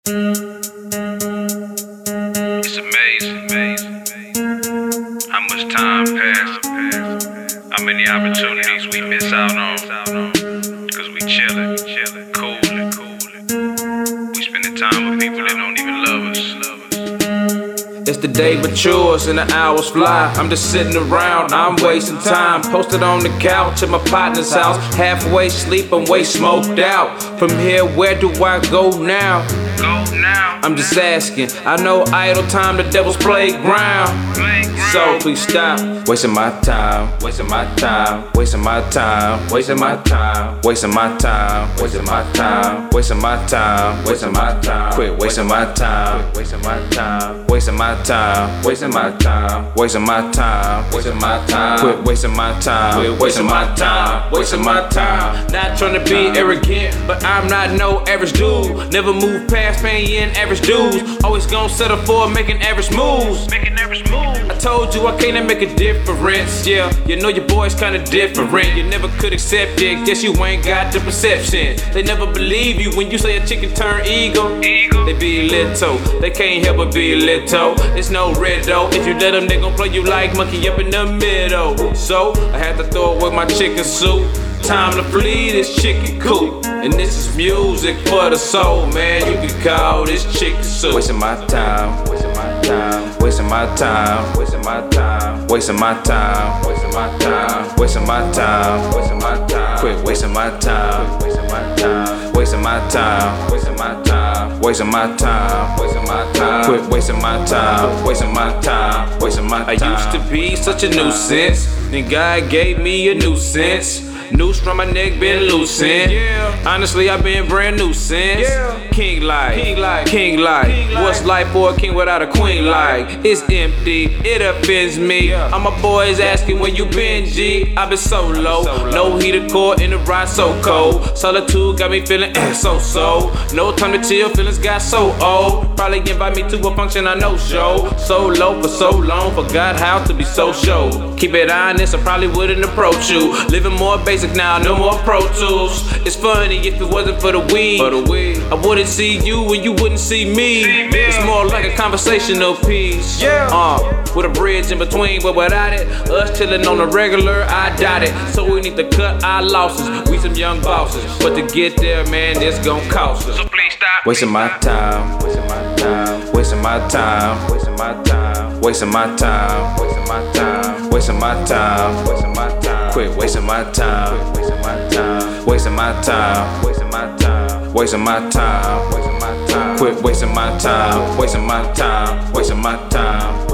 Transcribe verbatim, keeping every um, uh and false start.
It's amazing, amazing how much time passes, how many opportunities we miss out on, cause we chillin', chillin', coolin', coolin'. We spending time with people that don't even love us. It's the day matures and the hours fly. I'm just sitting around, I'm wasting time. Posted on the couch at my partner's house. Halfway asleep, I'm way smoked out. From here, where do I go now? Go now. I'm just asking. I know idle time, the devil's playground. So please stop wasting my time, wasting my time, wasting my time, wasting my time, wasting my time, wasting my time, wasting my time, wasting my time. Quit wasting my time, wasting my time, wasting my time, wasting my time, wasting my time, wasting my time. Quit wasting my time, quit wasting my time, wasting my time. Not trying to be arrogant, but I'm not no average dude. Never move past paying average dues. Always gon' settle for making average moves. Making average moves. I told you I can't make a difference. Yeah, you know your boy's kinda different. You never could accept it. Guess you ain't got the perception. They never believe you when you say a chicken turn eagle. Eagle. They be little. They can't help but be little. It's no red though. If you let them, they gon' play you like monkey up in the middle. So I had to throw away my chicken soup. Time to flee this chicken coop. And this is music for the soul, man. You can call this chicken soup. Wasting my time, wasting my time, wasting my time, wasting my time, wasting my time, wasting my time, wasting my time, wasting my time. Quit wasting my time, wasting my time, wasting my time, wasting my time, wasting my time, wasting my time. Quit wasting my time, wasting my time, wasting my time. I used to be such a nuisance, then God gave me a new sense. Noose from my neck been loosened. Yeah. Honestly, I've been brand new since. Yeah. King like, king like, king like. King like. What's life for a king without a queen like? It's empty, it offends me. Yeah. All my boys asking where you been, G. I've been solo, so no heated core in the ride so cold. Solitude got me feeling eh, so so. No time to chill, feelings got so old. Probably invite me to a function I know show. So low for so long, forgot how to be social. Keep it honest, I probably wouldn't approach you. Living more basic now, no more Pro Tools. It's funny if it wasn't for the weed. For the weed. I wouldn't see you and you wouldn't see me. see me. It's more like a conversational piece. Yeah. Uh, with a bridge in between, but without it, us chilling on the regular, I doubt it. So we need to cut our losses. We some young bosses, but to get there, man, it's gon' cost us. So please stop. Wasting my time, wasting my time, wasting my time, wasting my time, wasting my time, wasting my time, wasting my time, wasting my time. Quit wasting my time, wasting my time, wasting my time, wasting my time, wasting my time, wasting my time. Quit wasting my time, wasting my time, wasting my time.